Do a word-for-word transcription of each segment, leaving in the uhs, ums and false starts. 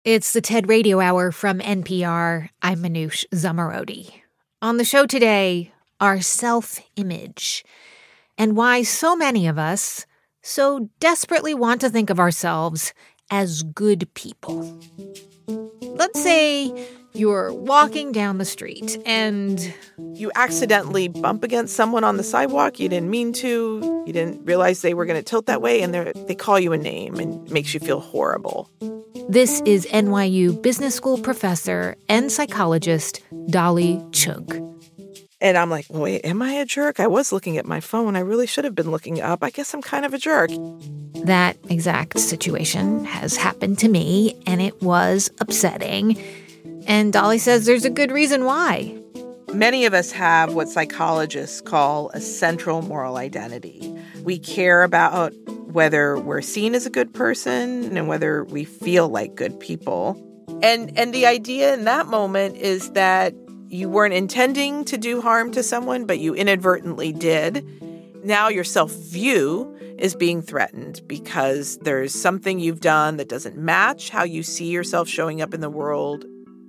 It's the TED Radio Hour from N P R. I'm Manoush Zomorodi. On the show today, our self-image and why so many of us so desperately want to think of ourselves as good people. Let's say you're walking down the street and you accidentally bump against someone on the sidewalk. You didn't mean to. You didn't realize they were going to tilt that way, and they call you a name and it makes you feel horrible. This is N Y U Business School professor and psychologist Dolly Chugh. And I'm like, wait, am I a jerk? I was looking at my phone. I really should have been looking up. I guess I'm kind of a jerk. That exact situation has happened to me, and it was upsetting. And Dolly says there's a good reason why. Many of us have what psychologists call a central moral identity. We care about whether we're seen as a good person and whether we feel like good people. And and the idea in that moment is that you weren't intending to do harm to someone, but you inadvertently did. Now your self-view is being threatened because there's something you've done that doesn't match how you see yourself showing up in the world.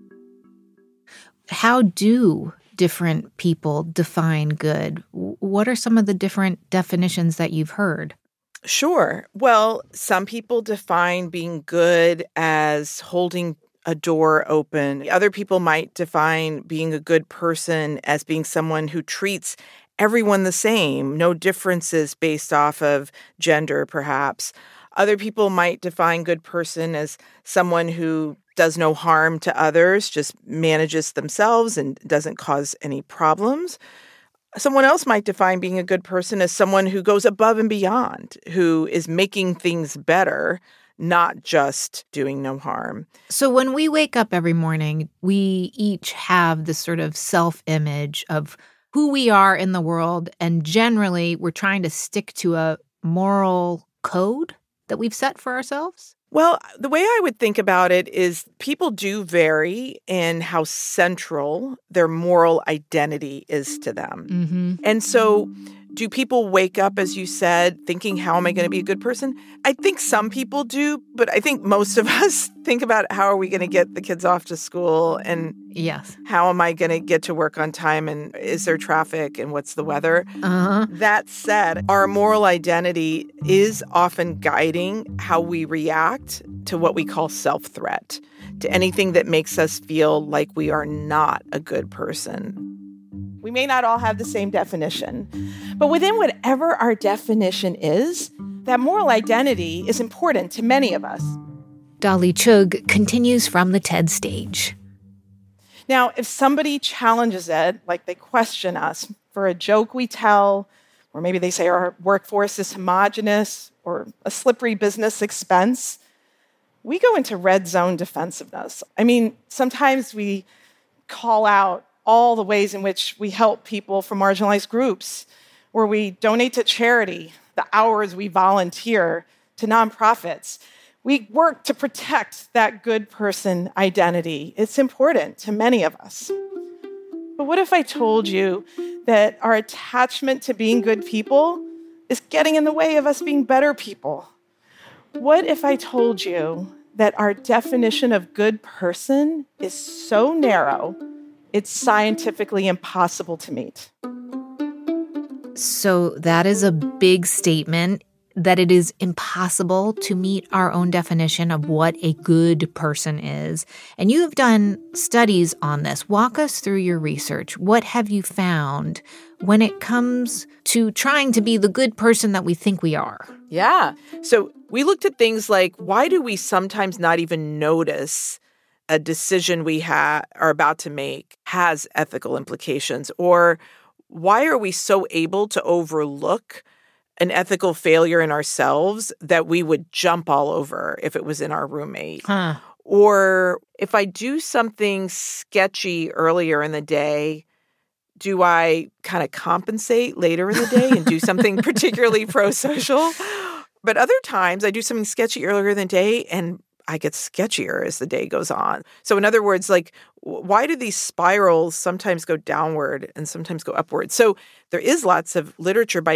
How do different people define good? What are some of the different definitions that you've heard? Sure. Well, some people define being good as holding a door open. Other people might define being a good person as being someone who treats everyone the same, no differences based off of gender, perhaps. Other people might define good person as someone who does no harm to others, just manages themselves and doesn't cause any problems. Someone else might define being a good person as someone who goes above and beyond, who is making things better, not just doing no harm. So when we wake up every morning, we each have this sort of self-image of who we are in the world, and generally we're trying to stick to a moral code that we've set for ourselves? Well, the way I would think about it is people do vary in how central their moral identity is to them. Mm-hmm. And so do people wake up, as you said, thinking, how am I going to be a good person? I think some people do, but I think most of us think about how are we going to get the kids off to school and yes, how am I going to get to work on time and is there traffic and what's the weather? Uh-huh. That said, our moral identity is often guiding how we react to what we call self-threat, to anything that makes us feel like we are not a good person. We may not all have the same definition, but within whatever our definition is, that moral identity is important to many of us. Dolly Chugh continues from the TED stage. Now, if somebody challenges it, like they question us for a joke we tell, or maybe they say our workforce is homogenous, or a slippery business expense, we go into red zone defensiveness. I mean, sometimes we call out all the ways in which we help people from marginalized groups, where we donate to charity, the hours we volunteer to nonprofits. We work to protect that good person identity. It's important to many of us. But what if I told you that our attachment to being good people is getting in the way of us being better people? What if I told you that our definition of good person is so narrow it's scientifically impossible to meet? So that is a big statement, that it is impossible to meet our own definition of what a good person is. And you have done studies on this. Walk us through your research. What have you found when it comes to trying to be the good person that we think we are? Yeah. So we looked at things like, why do we sometimes not even notice a decision we ha- are about to make has ethical implications? Or why are we so able to overlook an ethical failure in ourselves that we would jump all over if it was in our roommate? Huh. Or if I do something sketchy earlier in the day, do I kind of compensate later in the day and do something particularly pro-social? But other times I do something sketchy earlier in the day and I get sketchier as the day goes on. So in other words, like, why do these spirals sometimes go downward and sometimes go upward? So there is lots of literature by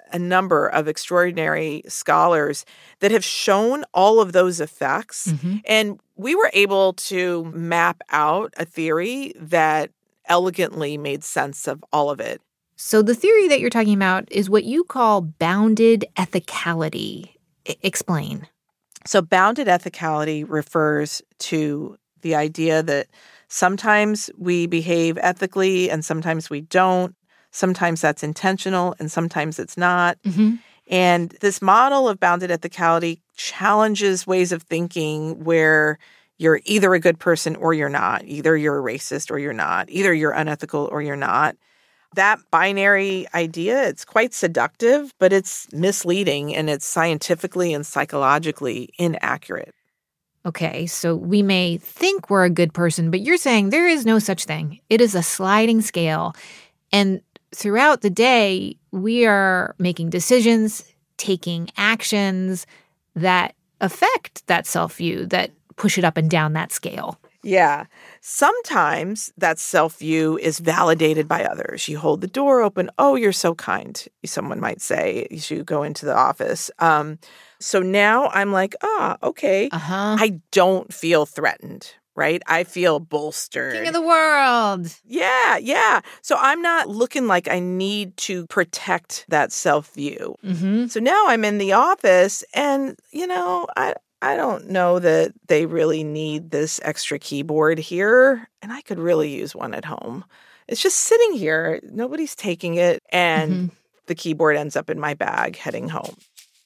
a number of extraordinary scholars that have shown all of those effects. Mm-hmm. And we were able to map out a theory that elegantly made sense of all of it. So the theory that you're talking about is what you call bounded ethicality. I- explain. So bounded ethicality refers to the idea that sometimes we behave ethically and sometimes we don't. Sometimes that's intentional and sometimes it's not. Mm-hmm. And this model of bounded ethicality challenges ways of thinking where you're either a good person or you're not. Either you're a racist or you're not. Either you're unethical or you're not. That binary idea, it's quite seductive, but it's misleading and it's scientifically and psychologically inaccurate. Okay, so we may think we're a good person, but you're saying there is no such thing. It is a sliding scale. And throughout the day, we are making decisions, taking actions that affect that self-view, that push it up and down that scale. Yeah. Sometimes that self-view is validated by others. You hold the door open. Oh, you're so kind, someone might say as you go into the office. Um, so now I'm like, ah, okay. Uh-huh. I don't feel threatened, right? I feel bolstered. King of the world. Yeah, yeah. So I'm not looking like I need to protect that self-view. Mm-hmm. So now I'm in the office and, you know, I I don't know that they really need this extra keyboard here, and I could really use one at home. It's just sitting here. Nobody's taking it, and Mm-hmm. the keyboard ends up in my bag heading home.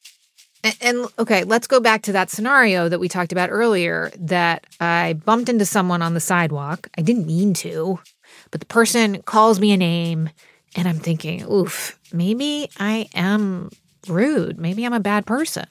And, and okay, let's go back to that scenario that we talked about earlier, that I bumped into someone on the sidewalk. I didn't mean to, but the person calls me a name, and I'm thinking, oof, maybe I am rude. Maybe I'm a bad person.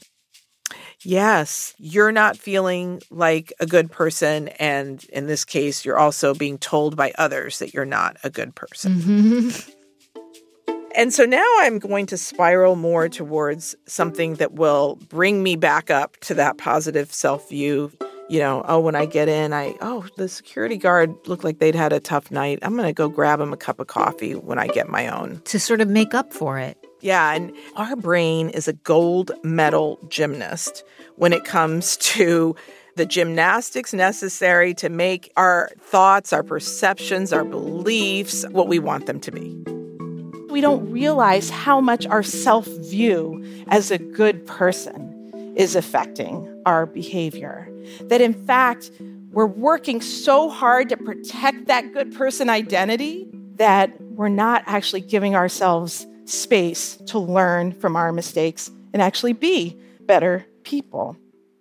Yes, you're not feeling like a good person. And in this case, you're also being told by others that you're not a good person. Mm-hmm. And so now I'm going to spiral more towards something that will bring me back up to that positive self-view. You know, oh, when I get in, I, oh, the security guard looked like they'd had a tough night. I'm going to go grab him a cup of coffee when I get my own. To sort of make up for it. Yeah, and our brain is a gold medal gymnast when it comes to the gymnastics necessary to make our thoughts, our perceptions, our beliefs what we want them to be. We don't realize how much our self-view as a good person is affecting our behavior. That in fact, we're working so hard to protect that good person identity that we're not actually giving ourselves space to learn from our mistakes and actually be better people.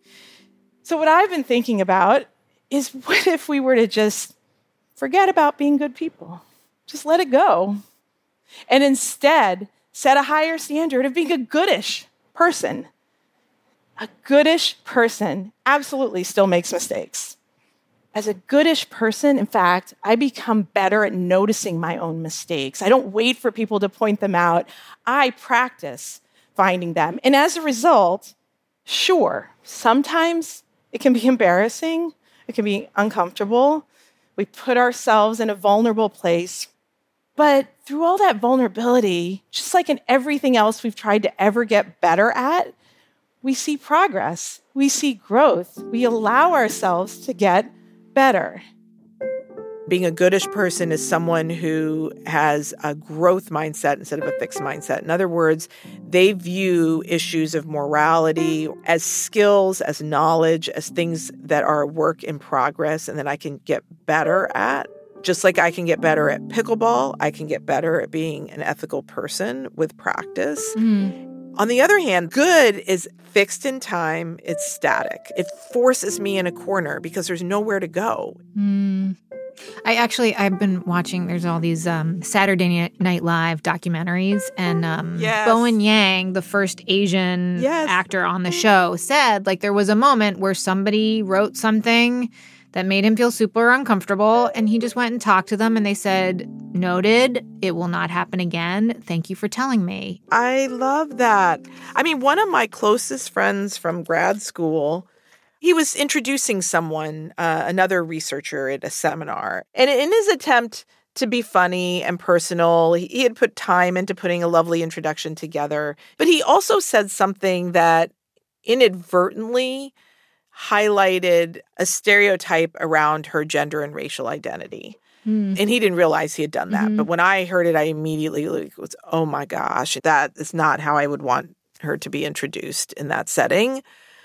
So what I've been thinking about is, what if we were to just forget about being good people? Just let it go. And instead, set a higher standard of being a goodish person. A goodish person absolutely still makes mistakes. As a goodish person, in fact, I become better at noticing my own mistakes. I don't wait for people to point them out. I practice finding them. And as a result, sure, sometimes it can be embarrassing. It can be uncomfortable. We put ourselves in a vulnerable place. But through all that vulnerability, just like in everything else we've tried to ever get better at, we see progress. We see growth. We allow ourselves to get better. Being a goodish person is someone who has a growth mindset instead of a fixed mindset. In other words, they view issues of morality as skills, as knowledge, as things that are a work in progress and that I can get better at. Just like I can get better at pickleball, I can get better at being an ethical person with practice. Mm. On the other hand, good is fixed in time. It's static. It forces me in a corner because there's nowhere to go. Mm. I actually, I've been watching, there's all these um, Saturday Night Live documentaries, and um, Yes. Bowen Yang, the first Asian Yes. actor on the show, said, like, there was a moment where somebody wrote something that made him feel super uncomfortable, and he just went and talked to them, and they said, noted, it will not happen again. Thank you for telling me. I love that. I mean, one of my closest friends from grad school, he was introducing someone, uh, another researcher at a seminar. And in his attempt to be funny and personal. He, he had put time into putting a lovely introduction together. But he also said something that inadvertently highlighted a stereotype around her gender and racial identity. Mm. And he didn't realize he had done that. Mm-hmm. But when I heard it, I immediately like, was, oh my gosh, that is not how I would want her to be introduced in that setting.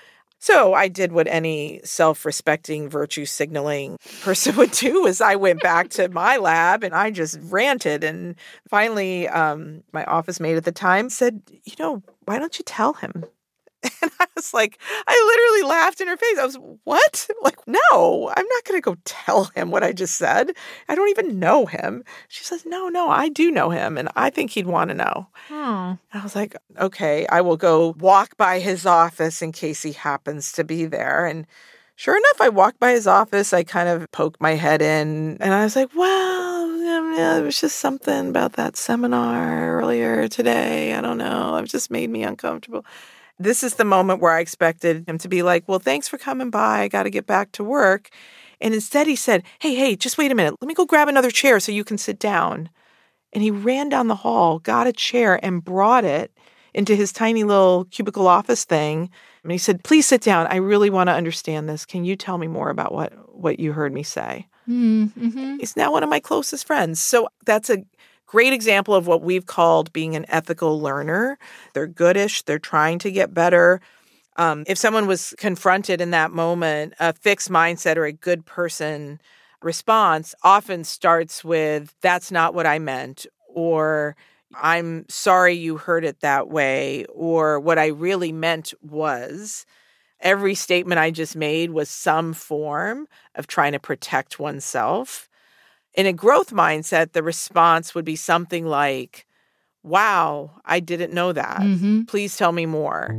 So I did what any self-respecting, virtue-signaling person would do, is I went back to my lab and I just ranted. And finally, um, my office mate at the time said, you know, why don't you tell him? And I was like, I literally laughed in her face. I was, what? Like, no, I'm not going to go tell him what I just said. I don't even know him. She says, no, no, I do know him. And I think he'd want to know. Hmm. I was like, okay, I will go walk by his office in case he happens to be there. And sure enough, I walked by his office. I kind of poked my head in and I was like, well, yeah, it was just something about that seminar earlier today. I don't know. It just made me uncomfortable. This is the moment where I expected him to be like, well, thanks for coming by. I got to get back to work. And instead he said, hey, hey, just wait a minute. Let me go grab another chair so you can sit down. And he ran down the hall, got a chair and brought it into his tiny little cubicle office thing. And he said, please sit down. I really want to understand this. Can you tell me more about what, what you heard me say? Mm-hmm. He's now one of my closest friends. So that's a great example of what we've called being an ethical learner. They're goodish. They're trying to get better. Um, if someone was confronted in that moment, a fixed mindset or a good person response often starts with, that's not what I meant, or I'm sorry you heard it that way, or what I really meant was. Every statement I just made was some form of trying to protect oneself. In a growth mindset, the response would be something like, wow, I didn't know that. Mm-hmm. Please tell me more.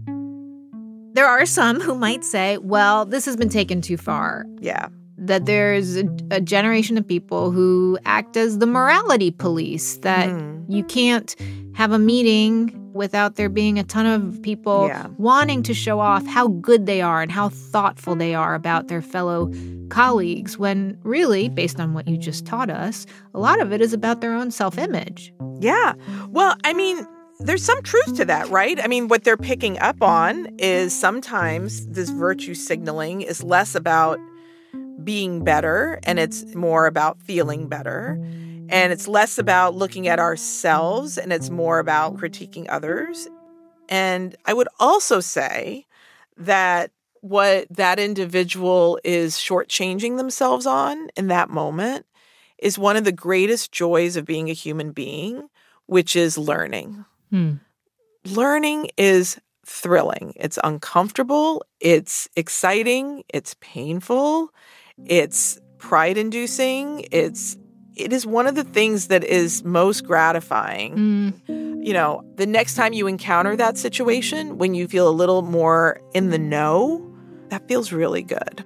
There are some who might say, well, this has been taken too far. Yeah. That there's a, a generation of people who act as the morality police, that mm. you can't have a meeting without there being a ton of people yeah. wanting to show off how good they are and how thoughtful they are about their fellow colleagues, when really, based on what you just taught us, a lot of it is about their own self-image. Yeah. Well, I mean, there's some truth to that, right? I mean, what they're picking up on is sometimes this virtue signaling is less about being better and it's more about feeling better. And it's less about looking at ourselves and it's more about critiquing others. And I would also say that what that individual is shortchanging themselves on in that moment is one of the greatest joys of being a human being, which is learning. Hmm. Learning is thrilling. It's uncomfortable. It's exciting. It's painful. It's pride-inducing. It's It is one of the things that is most gratifying. Mm. You know, the next time you encounter that situation, when you feel a little more in the know, that feels really good.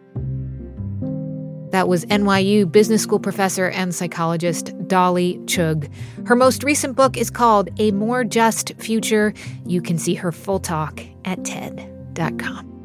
That was N Y U business school professor and psychologist Dolly Chugh. Her most recent book is called A More Just Future. You can see her full talk at T E D dot com.